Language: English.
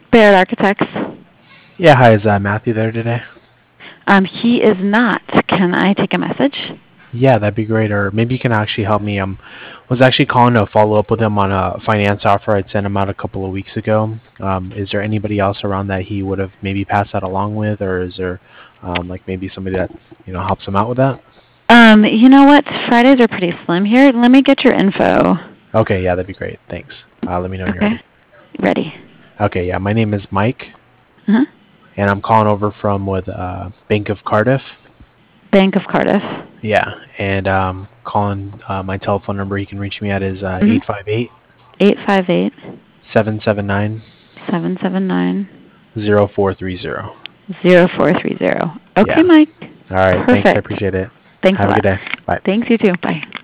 Baird Architects. Yeah, hi, is Matthew there today? He is not. Can I take a message? Yeah, that'd be great. Or maybe you can actually help me. Was actually calling to follow up with him on a finance offer I'd sent him out a couple of weeks ago. Is there anybody else around that he would have maybe passed that along with, or is there like maybe somebody that helps him out with that? You know what? Fridays are pretty slim here. Let me get your info. Okay, yeah, that'd be great. Thanks. Let me know when you're Okay. ready. Ready. Okay, yeah, my name is Mike, Uh-huh. and I'm calling over from with Bank of Cardiff. Bank of Cardiff. Yeah, and calling my telephone number you can reach me at is Mm-hmm. 858 858 779 779 0430. 0430. Okay, Yeah. Mike. All right. Thanks. I Perfect. appreciate it. Thanks a Have a good lot. day. Bye. Thanks, you too. Bye.